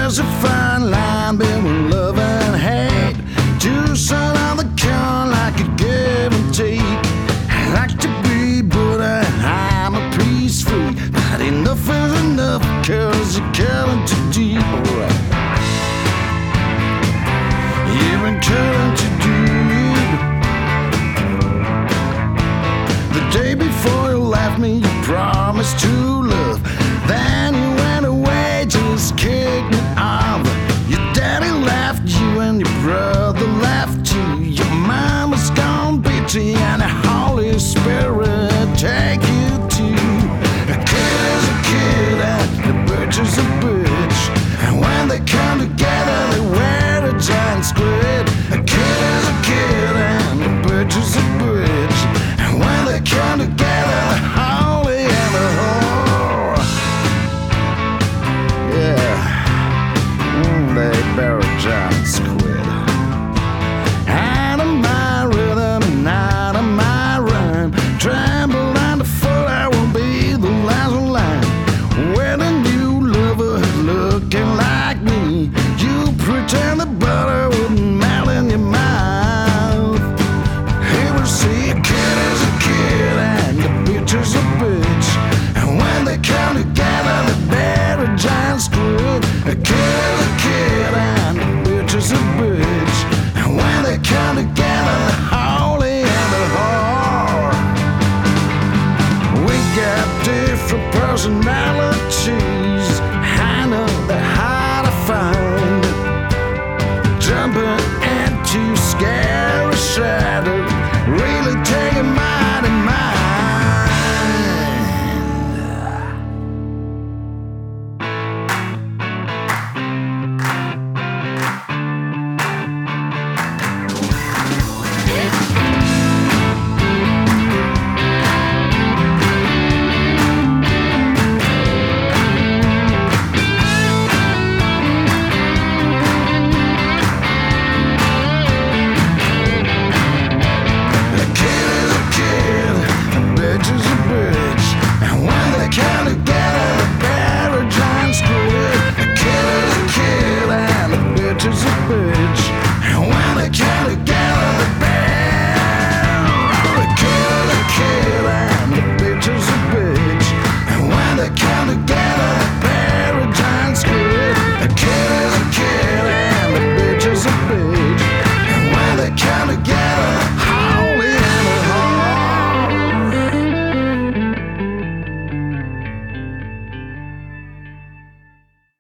There's a fine line between love and hate. Two sides of the coin like a give and take. I like to be, but I'm a peace freak. But enough is enough, cause you're cutting too deep. Alright. You've been cutting too deep. The day before you left me, you promised to